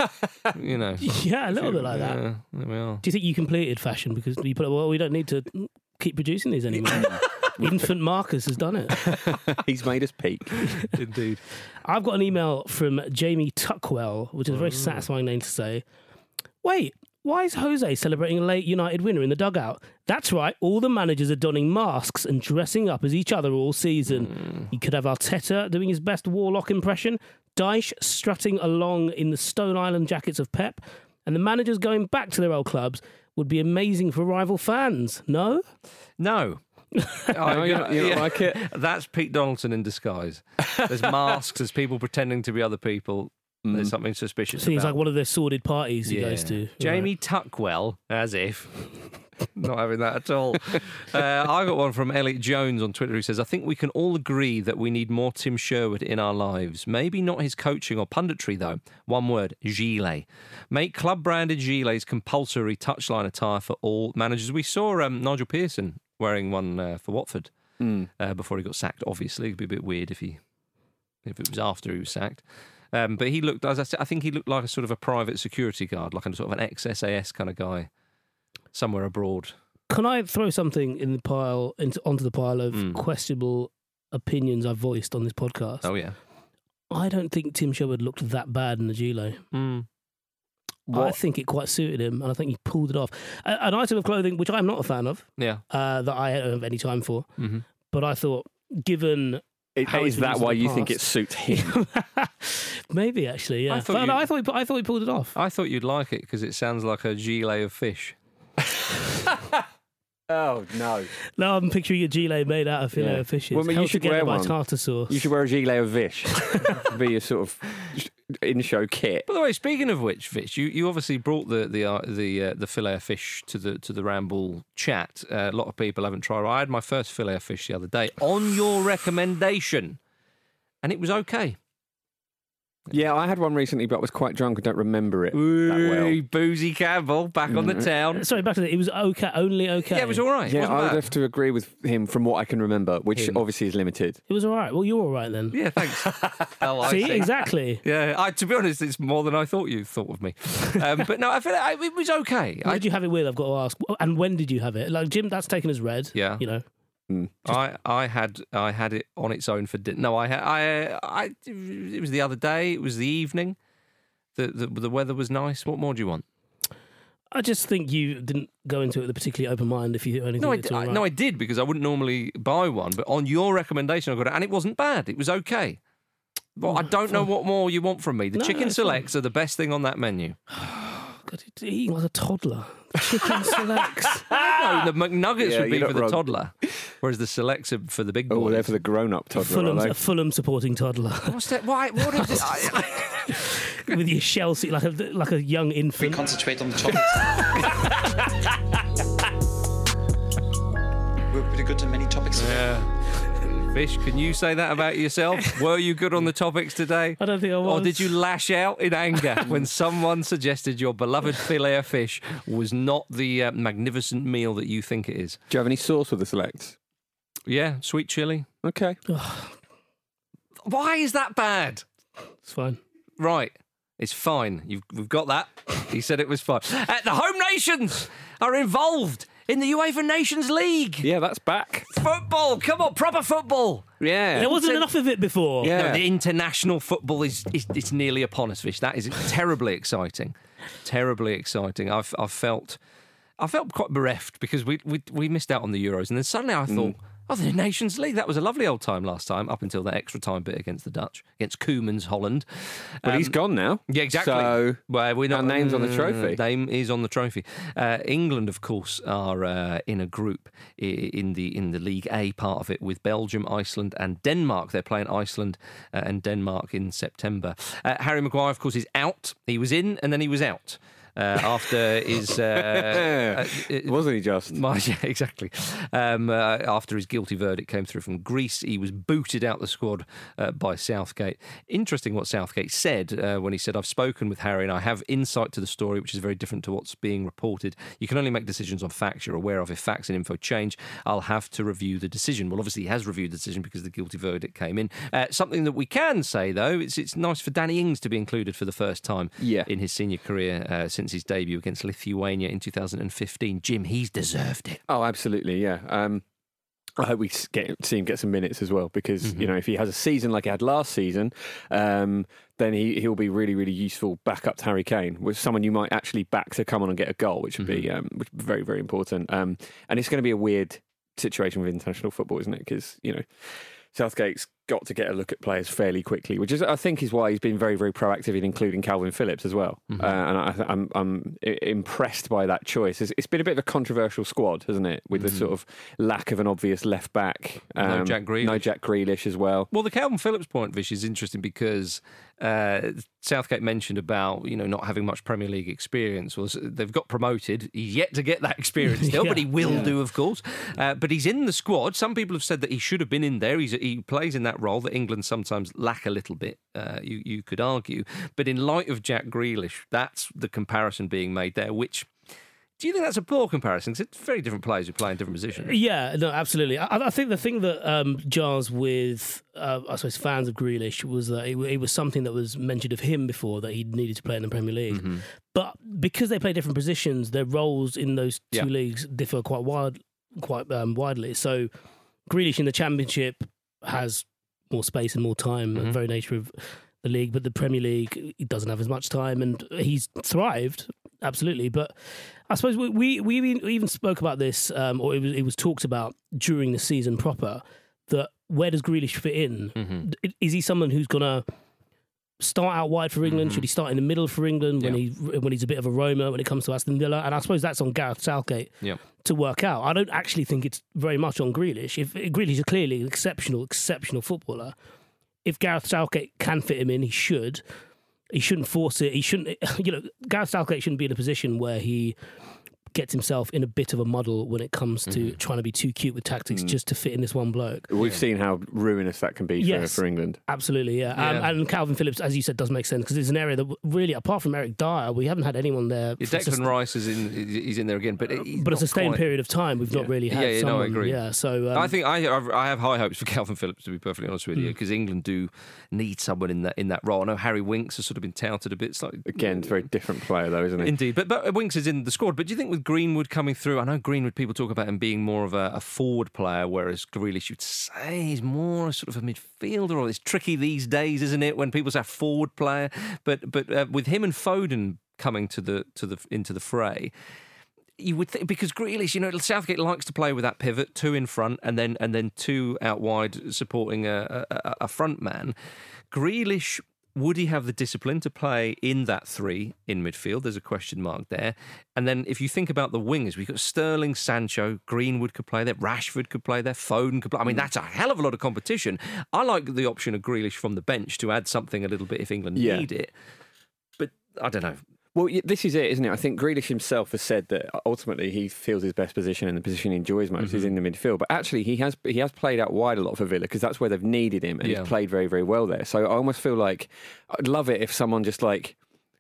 You know. Yeah, a little bit like that. Yeah, there we are. Do you think you completed fashion because you put? Well, we don't need to keep producing these anymore. Infant Marcus has done it. He's made us peak. Indeed. I've got an email from Jamie Tuckwell, which is a very oh. satisfying name to say. Wait, why is Jose celebrating a late United winner in the dugout? That's right, all the managers are donning masks and dressing up as each other all season. Mm. You could have Arteta doing his best Warlock impression, Dyche strutting along in the Stone Island jackets of Pep, and the managers going back to their old clubs would be amazing for rival fans. No? No. Oh, you don't, you don't yeah. like it? That's Pete Donaldson in disguise. There's masks, there's people pretending to be other people. There's something suspicious Seems about. like one of their sordid parties he yeah. goes to. Jamie right. Tuckwell, as if. Not having that at all. uh, I got one from Elliot Jones on Twitter who says, I think we can all agree that we need more Tim Sherwood in our lives. Maybe not his coaching or punditry, though. One word, gilet. Make club-branded gilets compulsory touchline attire for all managers. We saw um, Nigel Pearson wearing one uh, for Watford mm. uh, before he got sacked, obviously. It'd be a bit weird if he if it was after he was sacked. Um, but he looked, as I said, I think he looked like a sort of a private security guard, like a sort of an ex-S A S kind of guy, somewhere abroad. Can I throw something in the pile into, onto the pile of mm. questionable opinions I've voiced on this podcast? Oh yeah, I don't think Tim Sherwood looked that bad in the gilet. Mm. I think it quite suited him, and I think he pulled it off. A, an item of clothing which I'm not a fan of, yeah, uh, that I don't have any time for, mm-hmm. but I thought, given. It, is that why you past. think it suits him? Maybe, actually, yeah. I thought, no, I, thought he, I thought he pulled it off. I thought you'd like it because it sounds like a gilet of fish. Oh, no. No, I'm picturing a gilet made out of filet yeah. of fishes. Well, I mean, you should wear one. Tartar sauce. You should wear a gilet of fish. Be a sort of in-show kit. By the way, speaking of which, Vish, you, you obviously brought the the uh, the uh, the fillet of fish to the to the Ramble chat. Uh, a lot of people haven't tried. I had my first fillet of fish the other day on your recommendation, and it was okay. Yeah, I had one recently, but I was quite drunk. I don't remember it that well. Ooh, Boozy Campbell back on the town. Sorry, back to the, it was okay, only okay. Yeah, it was all right. It Yeah, wasn't I would bad. have to agree with him from what I can remember, which Him. obviously is limited. It was all right. Well, you're all right then. Yeah, thanks. Oh, I See, see. exactly. Yeah, I, to be honest, it's more than I thought you thought of me. Um, but no, I feel like it was okay. What I, did you have it with? I've got to ask. And when did you have it? Like Jim, that's taken as read. Yeah. You know. I, I had I had it on its own for dinner. No, I had I I it was the other day. It was the evening. The the, the weather was nice. What more do you want? I just think you didn't go into it with a particularly open mind. If you only No, I, think it's d- all I- right. no, I did because I wouldn't normally buy one. But on your recommendation, I got it, and it wasn't bad. It was okay. Well, I don't know what more you want from me. The No, chicken no, it's fine. selects are the best thing on that menu. God, you're eating like a toddler. Chicken selects. No, the McNuggets Yeah, would be you're for not the wrong. toddler, whereas the selects are for the big boys. Oh, they're for the grown-up toddler, Fulham's, are a they? Fulham supporting toddler What's that? Why? What is it? I, with your shell seat like a like a young We infant. concentrate on the topics. We're pretty good on many topics today. yeah. Fish, can you say that about yourself? Were you good on the topics today? I don't think I was. Or did you lash out in anger when someone suggested your beloved filet of fish was not the uh, magnificent meal that you think it is? Do you have any sauce with the selects? Yeah, sweet chili. Okay. Why is that bad? It's fine. Right. It's fine. You've, we've got that. He said it was fine. Uh, the home nations are involved in the UEFA Nations League. Yeah, that's back. Football. Come on, proper football. Yeah. There wasn't enough of it before. Yeah. No, the international football is, is it's nearly upon us, Fish. That is terribly exciting. Terribly exciting. I've I've felt I felt quite bereft because we we we missed out on the Euros, and then suddenly I thought, oh, the Nations League. That was a lovely old time last time, up until that extra time bit against the Dutch, against Koeman's Holland. But he's Um, gone now. Yeah, exactly. So well, we're not, our name's on the uh, trophy. Name is on the trophy. Uh, England, of course, are uh, in a group i- in the in the League A part of it with Belgium, Iceland, and Denmark. They're playing Iceland uh, and Denmark in September. Uh, Harry Maguire, of course, is out. He was in and then he was out. Uh, after his, uh, uh, wasn't he just? my, yeah, exactly. Um, uh, after his guilty verdict came through from Greece, he was booted out the squad uh, by Southgate. Interesting what Southgate said uh, when he said, I've spoken with Harry and I have insight to the story, which is very different to what's being reported. You can only make decisions on facts you're aware of. If facts and info change, I'll have to review the decision. Well, obviously he has reviewed the decision because the guilty verdict came in. Uh, something that we can say, though, it's, it's nice for Danny Ings to be included for the first time Yeah. in his senior career uh, since his debut against Lithuania in two thousand fifteen. Jim, he's deserved it. Oh, absolutely, yeah. Um, I hope we s- get, see him get some minutes as well because, Mm-hmm. you know, if he has a season like he had last season, um, then he, he'll be really, really useful back up to Harry Kane, with someone you might actually back to come on and get a goal, which would Mm-hmm. be um, which would be very, very important. Um, and it's going to be a weird situation with international football, isn't it? Because, you know, Southgate's got to get a look at players fairly quickly, which is, I think, is why he's been very, very proactive in including Calvin Phillips as well. Mm-hmm. Uh, and I, I'm, I'm i- impressed by that choice. It's, it's been a bit of a controversial squad, hasn't it? With the sort of lack of an obvious left back. Mm-hmm. No Jack Grealish. No Jack Grealish as well. Well, the Calvin Phillips point, Vish, is interesting because uh, Southgate mentioned about, you know, not having much Premier League experience. Well, they've got promoted. He's yet to get that experience still, Yeah. but he will do, of course. Uh, but he's in the squad. Some people have said that he should have been in there. He's, he plays in that role that England sometimes lack a little bit, uh, you, you could argue. But in light of Jack Grealish, that's the comparison being made there, which... Do you think that's a poor comparison? Because it's very different players who play in different positions. Yeah, no, absolutely. I, I think the thing that um, jars with, uh, I suppose, fans of Grealish was that it, it was something that was mentioned of him before, that he needed to play in the Premier League. Mm-hmm. But because they play different positions, their roles in those two Yeah. leagues differ quite wide, quite um, widely. So Grealish in the Championship has more space and more time, Mm-hmm. the very nature of the league, but the Premier League, he doesn't have as much time, and he's thrived, absolutely. But I suppose we we, we even spoke about this, um, or it was, it was talked about during the season proper, that where does Grealish fit in? Mm-hmm. Is he someone who's going to start out wide for England? Should he start in the middle for England when Yeah. he when he's a bit of a roamer when it comes to Aston Villa? And I suppose that's on Gareth Southgate Yeah. to work out. I don't actually think it's very much on Grealish. If Grealish is clearly an exceptional, exceptional footballer, if Gareth Southgate can fit him in, he should. he shouldn't force it. He shouldn't, you know, Gareth Southgate shouldn't be in a position where he gets himself in a bit of a muddle when it comes to mm. trying to be too cute with tactics mm. just to fit in this one bloke. We've yeah. seen how ruinous that can be for, yes, for England. Absolutely, yeah. yeah. Um, and Calvin Phillips, as you said, does make sense because it's an area that really, apart from Eric Dyer, we haven't had anyone there. Yeah, Declan just, Rice is in, he's in there again, but but a sustained quite... period of time, we've yeah. not really had yeah, yeah, someone. No, I agree. Yeah, so um, I think I I have high hopes for Calvin Phillips, to be perfectly honest with you, because mm. England do need someone in that in that role. I know Harry Winks has sort of been touted a bit. Slightly, again, it's a very different player, though, isn't it? Indeed, but but Winks is in the squad. But do you think with Greenwood coming through? I know Greenwood, people talk about him being more of a, a forward player, whereas Grealish, you'd say he's more sort of a midfielder. Or it's tricky these days, isn't it, when people say forward player? But but uh, with him and Foden coming to the to the into the fray, you would think, because Grealish, you know, Southgate likes to play with that pivot, two in front, and then and then two out wide supporting a a, a front man. Grealish. Would he have the discipline to play in that three in midfield? There's a question mark there. And then if you think about the wingers, we've got Sterling, Sancho, Greenwood could play there, Rashford could play there, Foden could play. I mean, that's a hell of a lot of competition. I like the option of Grealish from the bench to add something a little bit if England yeah. need it. But I don't know. Well, this is it, isn't it? I think Grealish himself has said that ultimately he feels his best position and the position he enjoys most mm-hmm. is in the midfield. But actually, he has he has played out wide a lot for Villa because that's where they've needed him, and yeah. he's played very, very well there. So I almost feel like I'd love it if someone just like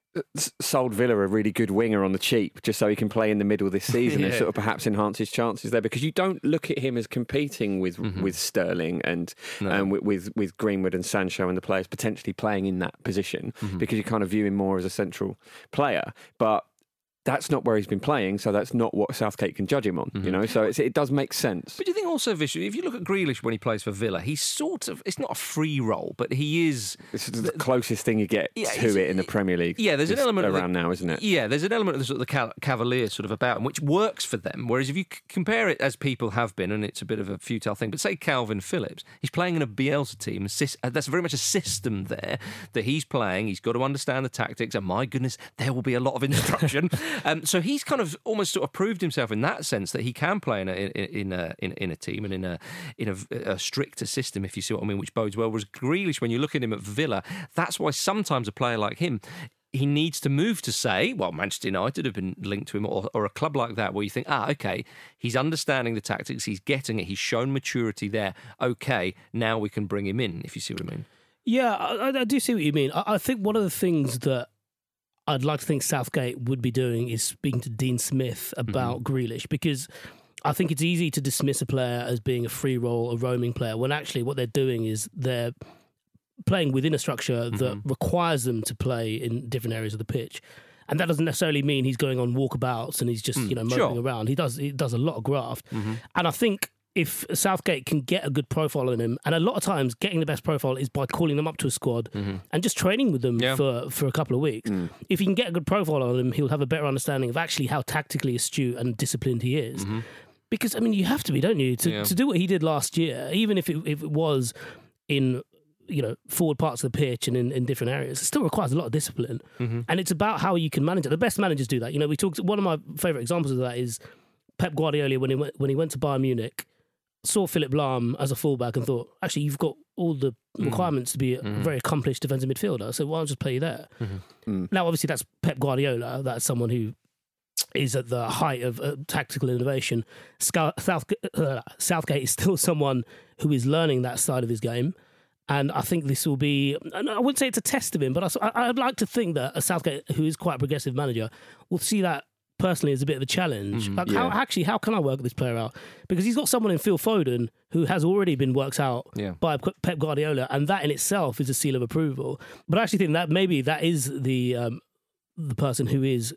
sold Villa a really good winger on the cheap just so he can play in the middle this season yeah. and sort of perhaps enhance his chances there, because you don't look at him as competing with mm-hmm. with Sterling and no. um, with, with with Greenwood and Sancho and the players potentially playing in that position mm-hmm. because you kind of view him more as a central player. But that's not where he's been playing, so that's not what Southgate can judge him on, mm-hmm. you know, so it's, it does make sense. But do you think also, Vishu, if you look at Grealish when he plays for Villa, he's sort of, it's not a free role, but he is... It's the closest thing you get yeah, to it in the Premier League. Yeah, there's an element around of the, now, isn't it? Yeah, there's an element of the sort of the Cavalier sort of about him, which works for them, whereas if you c- compare it, as people have been, and it's a bit of a futile thing, but say Calvin Phillips, he's playing in a Bielsa team, that's very much a system there that he's playing, he's got to understand the tactics, and my goodness, there will be a lot of instruction. um, so he's kind of almost sort of proved himself in that sense that he can play in a in a in, in a team and in a in a, a stricter system, if you see what I mean, which bodes well. Whereas Grealish, when you look at him at Villa, that's why sometimes a player like him, he needs to move to say, well, Manchester United have been linked to him, or, or a club like that, where you think, ah, okay, he's understanding the tactics, he's getting it, he's shown maturity there. Okay, now we can bring him in, if you see what I mean. Yeah, I, I do see what you mean. I, I think one of the things that I'd like to think Southgate would be doing is speaking to Dean Smith about mm-hmm. Grealish, because I think it's easy to dismiss a player as being a free role, a roaming player, when actually what they're doing is they're playing within a structure that mm-hmm. requires them to play in different areas of the pitch. And that doesn't necessarily mean he's going on walkabouts and he's just, mm, you know, moping sure. around. He does he does a lot of graft. Mm-hmm. And I think if Southgate can get a good profile on him, and a lot of times getting the best profile is by calling them up to a squad mm-hmm. and just training with them yeah. for, for a couple of weeks. Mm. If he can get a good profile on him, he'll have a better understanding of actually how tactically astute and disciplined he is. Mm-hmm. Because, I mean, you have to be, don't you? To, yeah. to do what he did last year, even if it, if it was in, you know, forward parts of the pitch and in, in different areas, it still requires a lot of discipline. Mm-hmm. And it's about how you can manage it. The best managers do that. You know, we talked, one of my favourite examples of that is Pep Guardiola when he went, when he went to Bayern Munich, saw Philip Lahm as a fullback and thought, actually, you've got all the requirements to be a mm-hmm. very accomplished defensive midfielder, so why don't I just play you there? Mm-hmm. Mm. Now, obviously, that's Pep Guardiola. That's someone who is at the height of uh, tactical innovation. South, uh, Southgate is still someone who is learning that side of his game. And I think this will be, I wouldn't say it's a test of him, but I, I'd like to think that a Southgate, who is quite a progressive manager, will see that personally as a bit of a challenge. Mm, like, yeah. how actually, how can I work this player out? Because he's got someone in Phil Foden who has already been worked out yeah. by Pep Guardiola, and that in itself is a seal of approval. But I actually think that maybe that is the um, the person who is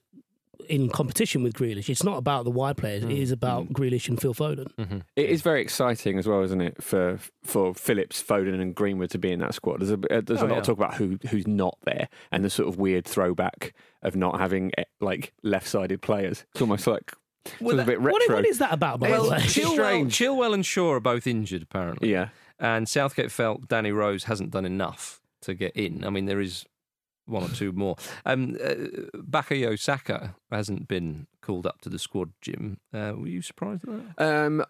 in competition with Grealish. It's not about the wide players, mm. it is about mm. Grealish and Phil Foden. Mm-hmm. It is very exciting as well, isn't it, for for Phillips, Foden and Greenwood to be in that squad. There's a, there's oh, a lot yeah. of talk about who who's not there, and the sort of weird throwback of not having like left-sided players. It's almost like well, that, a bit retro. What, what is that about, by well, the way? Chilwell, Chilwell and Shaw are both injured, apparently. Yeah. And Southgate felt Danny Rose hasn't done enough to get in. I mean, there is... one or two more. Um, uh, Bukayo Saka hasn't been called up to the squad, Jim. Uh, were you surprised at that? Um,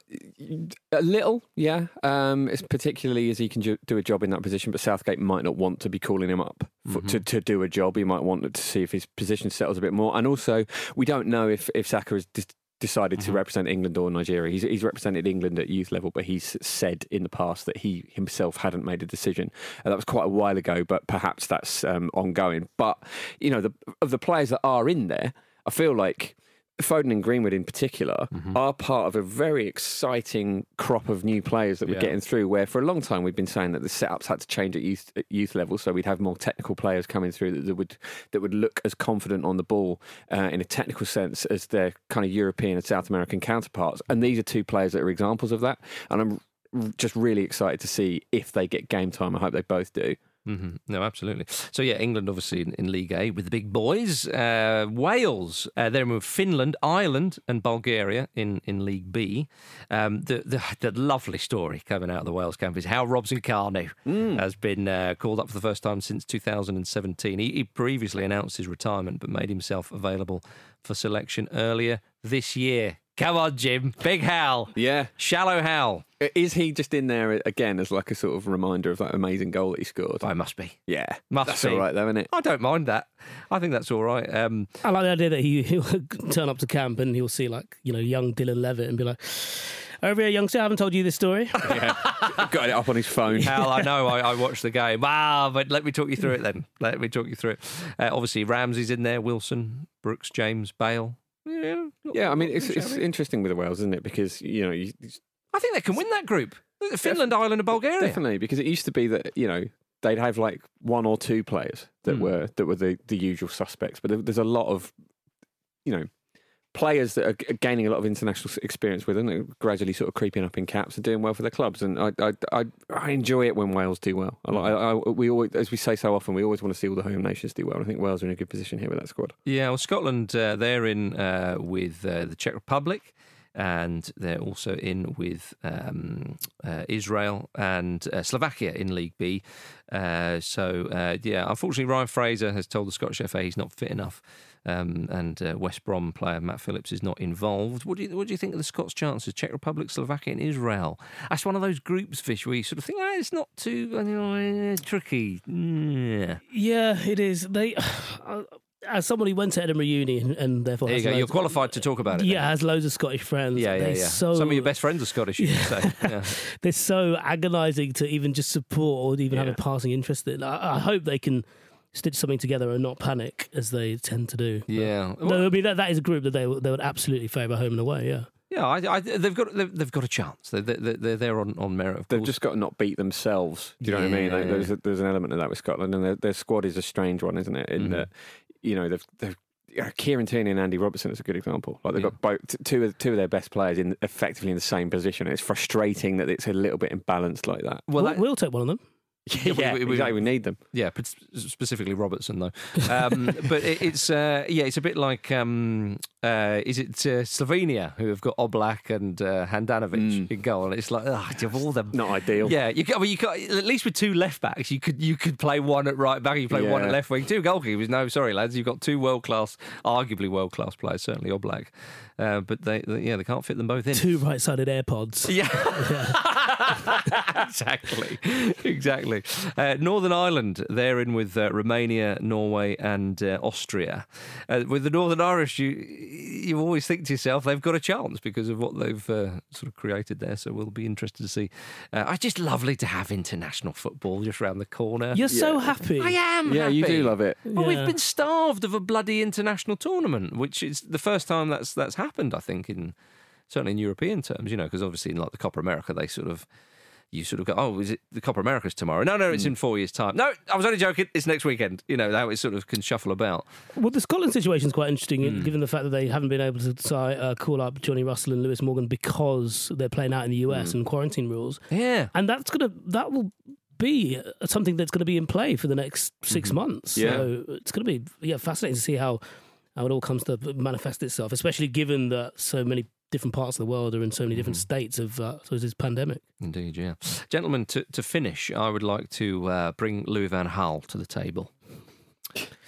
a little, yeah. Um, it's particularly as he can ju- do a job in that position, but Southgate might not want to be calling him up for, mm-hmm. to, to do a job. He might want to see if his position settles a bit more. And also, we don't know if, if Saka is dis- decided mm-hmm. to represent England or Nigeria. He's, he's represented England at youth level, but he's said in the past that he himself hadn't made a decision. And that was quite a while ago, but perhaps that's um, ongoing. But, you know, the, of the players that are in there, I feel like Foden and Greenwood in particular mm-hmm. are part of a very exciting crop of new players that we're yeah. getting through, where for a long time we've been saying that the setups had to change at youth, at youth level, so we'd have more technical players coming through that, that would that would look as confident on the ball uh, in a technical sense as their kind of European and South American counterparts. And these are two players that are examples of that. And I'm just really excited to see if they get game time. I hope they both do. Mm-hmm. No, absolutely. So, yeah, England obviously in, in League A with the big boys. Uh, Wales, uh, they're with Finland, Ireland and Bulgaria in, in League B. Um, the, the the lovely story coming out of the Wales camp is how Robson Kanu mm. has been uh, called up for the first time since two thousand seventeen. He, he previously announced his retirement but made himself available for selection earlier this year. Come on, Jim. Big Hal. Yeah. Shallow Hal. Is he just in there again as like a sort of reminder of that amazing goal that he scored? I must be. Yeah. Must that's be. all right, though, isn't it? I don't mind that. I think that's all right. Um, I like the idea that he, he'll turn up to camp and he'll see, like, you know, young Dylan Levitt and be like, over here, youngster, I haven't told you this story. Yeah. Got it up on his phone. Hal, I know. I, I watched the game. Ah, but let me talk you through it then. Let me talk you through it. Uh, obviously, Ramsey's in there, Wilson, Brooks, James, Bale. Yeah, yeah, I mean, it's it's interesting with the Wales, isn't it? Because, you know... You, I think they can win that group. Finland, Def- Ireland and Bulgaria. Definitely, because it used to be that, you know, they'd have like one or two players that mm. were that were the, the usual suspects. But there's a lot of, you know, players that are gaining a lot of international experience with them, and are gradually sort of creeping up in caps and doing well for their clubs. And I I, I, I enjoy it when Wales do well. I, I, I, we always, as we say so often, we always want to see all the home nations do well. And I think Wales are in a good position here with that squad. Yeah, well, Scotland, uh, they're in uh, with uh, the Czech Republic. And they're also in with um, uh, Israel and uh, Slovakia in League B. Uh, so, uh, yeah, unfortunately, Ryan Fraser has told the Scottish F A he's not fit enough. Um, and uh, West Brom player Matt Phillips is not involved. What do you what do you think of the Scots' chances? Czech Republic, Slovakia, and Israel. That's one of those groups, Fish, where you sort of think, oh, it's not too you know, tricky. Yeah. yeah, it is. They. Uh, As somebody went to Edinburgh Uni and, and therefore there you go. You're qualified to talk about it. Yeah, then. has loads of Scottish friends. Yeah, yeah, yeah. So, some of your best friends are Scottish, you yeah. could say. Yeah. They're so agonising to even just support or even yeah. have a passing interest in. I, I hope they can stitch something together and not panic as they tend to do. Yeah, but, no, I mean that that is a group that they they would absolutely favour home and away. Yeah. Yeah, I, I, they've got they've, they've got a chance. They're they're, they're there on, on merit. Of they've course. just got to not beat themselves. Do you know yeah. what I mean? Like, there's a, there's an element of that with Scotland, and their, their squad is a strange one, isn't it? In mm-hmm. that, you know, they've they've. Yeah, Kieran Tierney and Andy Robertson is a good example. Like they've yeah. got both two of two of their best players in effectively in the same position. It's frustrating that it's a little bit imbalanced like that. Well, that, we'll take one of them. Yeah, yeah we, we, exactly. We need them. Yeah, specifically Robertson though. Um, but it, it's uh, yeah, it's a bit like um, uh, is it uh, Slovenia who have got Oblak and uh, Handanovic mm. in goal, and it's like oh, you have all them. Not ideal. Yeah, you. I mean, you got at least with two left backs, you could you could play one at right back, you play yeah. one at left wing, two goalkeepers. No, sorry lads, you've got two world class, arguably world class players. Certainly Oblak, uh, but they, they yeah they can't fit them both in. Two right sided AirPods. Yeah. yeah. exactly, exactly. Uh, Northern Ireland, they're in with uh, Romania, Norway and uh, Austria. Uh, with the Northern Irish, you you always think to yourself they've got a chance because of what they've uh, sort of created there, so we'll be interested to see. Uh, it's just lovely to have international football just around the corner. You're yeah. so happy. I am Yeah, happy. You do love it. Well, yeah. we've been starved of a bloody international tournament, which is the first time that's that's happened, I think, in certainly in European terms, you know, because obviously in like the Copa America, they sort of you sort of go, oh, is it the Copa America's tomorrow? No, no, it's mm. in four years' time. No, I was only joking. It's next weekend. You know, how it sort of can shuffle about. Well, the Scotland situation is quite interesting, Mm. given the fact that they haven't been able to uh, call up Johnny Russell and Lewis Morgan because they're playing out in the U S mm. and quarantine rules. Yeah, and that's gonna that will be something that's going to be in play for the next six mm-hmm. months. Yeah. So it's going to be yeah fascinating to see how how it all comes to manifest itself, especially given that so many different parts of the world are in so many different mm. states of uh, so this pandemic. Indeed, yeah. Gentlemen, to, to finish, I would like to uh, bring Louis van Gaal to the table.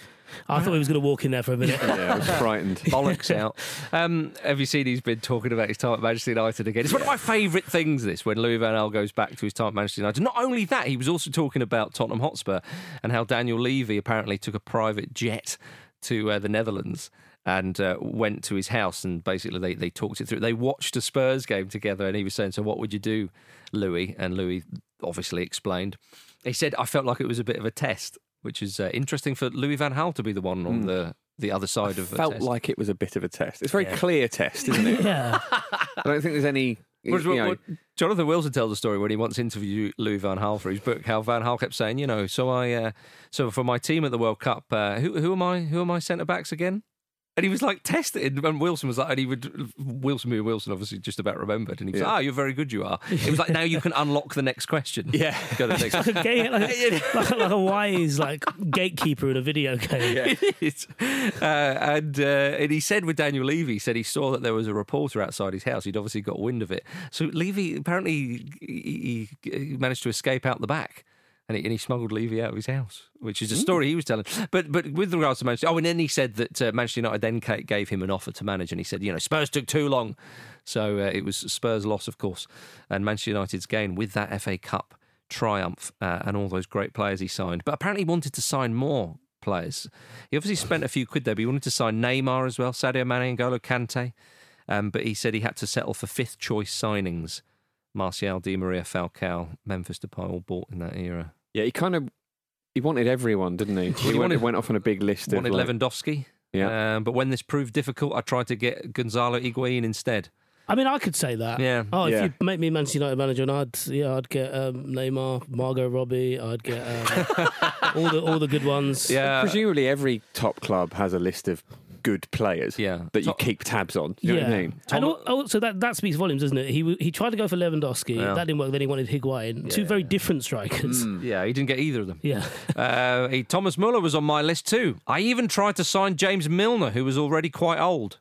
I thought he was going to walk in there for a minute. Yeah, I was frightened. Bollocks out. Um, have you seen he's been talking about his time at Manchester United again? It's one of my favourite things, this, when Louis van Gaal goes back to his time at Manchester United. Not only that, he was also talking about Tottenham Hotspur and how Daniel Levy apparently took a private jet to uh, the Netherlands and uh, went to his house, and basically they, they talked it through. They watched a Spurs game together, and he was saying, so what would you do, Louis? And Louis obviously explained. He said, I felt like it was a bit of a test, which is uh, interesting for Louis van Gaal to be the one on mm. the, the other side I of the felt test. like it was a bit of a test. It's a very yeah. clear test, isn't it? Yeah. I don't think there's any... Whereas, you know, what, Jonathan Wilson tells a story when he once interviewed Louis van Gaal for his book, how Van Gaal kept saying, you know, so I, uh, so for my team at the World Cup, uh, who, who am I? Who are my centre backs again? And he was like tested, and Wilson was like, and he would, Wilson, me and Wilson obviously just about remembered, and he was yeah. like, ah, you're very good, you are. It was like, now you can unlock the next question. Yeah. Go to the next like, a gate, like, like, like a wise like gatekeeper in a video game. Yeah. It is. Uh, and, uh, and he said with Daniel Levy, he said he saw that there was a reporter outside his house. He'd obviously got wind of it. So Levy, apparently, he, he managed to escape out the back. And he, and he smuggled Levy out of his house, which is a story he was telling. But but with regards to Manchester... Oh, and then he said that uh, Manchester United then gave him an offer to manage, and he said, you know, Spurs took too long. So uh, it was Spurs' loss, of course, and Manchester United's gain with that F A Cup triumph uh, and all those great players he signed. But apparently he wanted to sign more players. He obviously spent a few quid there, but he wanted to sign Neymar as well, Sadio Mane, N'Golo Kante. Um, but he said he had to settle for fifth-choice signings. Martial, Di Maria, Falcao, Memphis Depay, all bought in that era. Yeah, he kind of he wanted everyone, didn't he? He, he went, wanted, went off on a big list. Wanted of like, Lewandowski. Yeah, um, but when this proved difficult, I tried to get Gonzalo Higuain instead. I mean, I could say that. Yeah. Oh, if yeah. you make me Manchester United manager, and I'd yeah, I'd get um, Neymar, Margot Robbie. I'd get um, all the all the good ones. Yeah. Presumably, every top club has a list of good players. Yeah. that you Top- keep tabs on. You know yeah. what I mean? And al- also that, that speaks volumes, doesn't it? He he tried to go for Lewandowski. Yeah. That didn't work. Then he wanted Higuain. Two very different strikers. Mm. Yeah, he didn't get either of them. Yeah. Uh, he, Thomas Muller was on my list too. I even tried to sign James Milner, who was already quite old.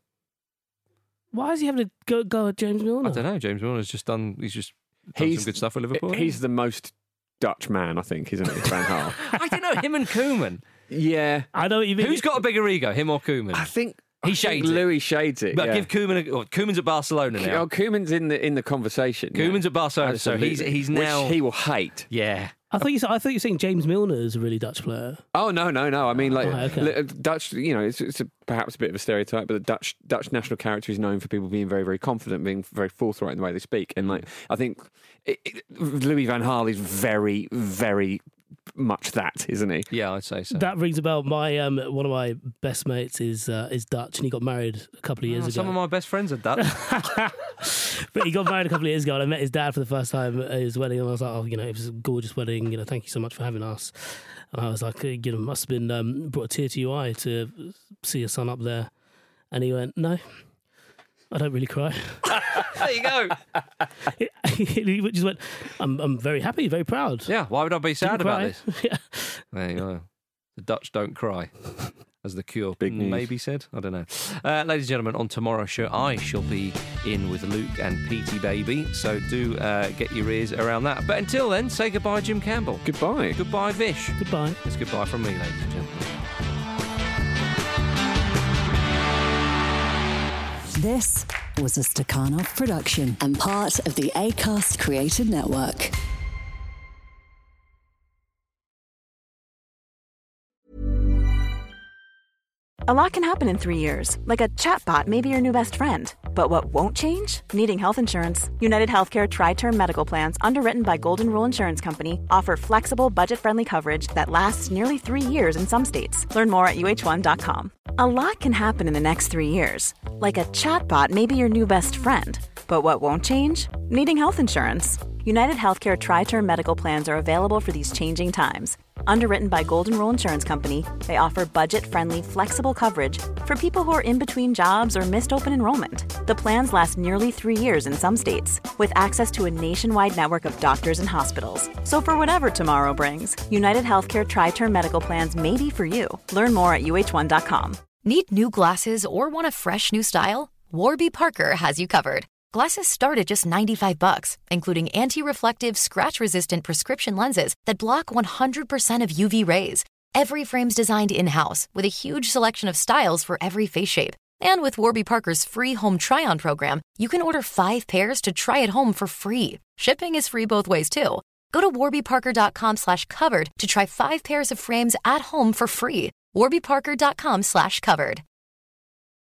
Why is he having to go, go at James Milner? I don't know. James Milner's just done. He's just done He's some good stuff with Liverpool. He's the most Dutch man, I think, isn't it, Van Gaal? I don't know. Him and Koeman. Yeah, I don't even. Who's got a bigger ego, him or Koeman? I think He I shades think it. Louis shades it. But yeah. give Koeman. A, oh, Koeman's at Barcelona now. Oh, Koeman's in the in the conversation. yeah. Koeman's at Barcelona, so he's Absolutely. he's now. Which he will hate. Yeah. I thought you said, I thought you were saying James Milner is a really Dutch player. Oh no, no, no! I mean, like Oh, okay. li- Dutch. You know, it's, it's a, perhaps a bit of a stereotype, but the Dutch Dutch national character is known for people being very, very confident, being very forthright in the way they speak. And like, I think it, it, Louis van Gaal is very, very much that, isn't he? Yeah, I'd say so. That rings a bell. My um, one of my best mates is uh, is Dutch, and he got married a couple of years Oh, ago. some of my best friends are Dutch. But he got married a couple of years ago, and I met his dad for the first time at his wedding, and I was like, oh, you know, it was a gorgeous wedding. You know, thank you so much for having us. And I was like, you know, must have been um, brought a tear to your eye to see your son up there. And he went, no, I don't really cry. There you go. He just went, I'm, I'm very happy, very proud. Yeah, why would I be sad Didn't about cry. this? Yeah. There you go. The Dutch don't cry, as the Cure Big news. maybe said. I don't know. Uh, ladies and gentlemen, on tomorrow's show, I shall be in with Luke and Petey Baby, so do uh, get your ears around that. But until then, say goodbye, Jim Campbell. Goodbye. Goodbye, Vish. Goodbye. It's goodbye from me, ladies and gentlemen. This was a Stakhanov production and part of the Acast Creative Network. A lot can happen in three years, like a chatbot may be your new best friend. But what won't change? Needing health insurance. United Healthcare Tri-Term Medical Plans, underwritten by Golden Rule Insurance Company, offer flexible, budget-friendly coverage that lasts nearly three years in some states. Learn more at U H one dot com. A lot can happen in the next three years, like a chatbot may be your new best friend. But what won't change? Needing health insurance. United Healthcare Tri-Term Medical Plans are available for these changing times. Underwritten by Golden Rule Insurance Company, they offer budget-friendly, flexible coverage for people who are in between jobs or missed open enrollment. The plans last nearly three years in some states, with access to a nationwide network of doctors and hospitals. So for whatever tomorrow brings, United Healthcare Tri-Term Medical Plans may be for you. Learn more at U H one dot com. Need new glasses or want a fresh new style? Warby Parker has you covered. Glasses start at just ninety-five bucks, including anti-reflective, scratch-resistant prescription lenses that block one hundred percent of U V rays. Every frame's designed in-house with a huge selection of styles for every face shape. And with Warby Parker's free home try-on program, you can order five pairs to try at home for free. Shipping is free both ways, too. Go to warbyparker.com slash covered to try five pairs of frames at home for free. warbyparker.com slash covered.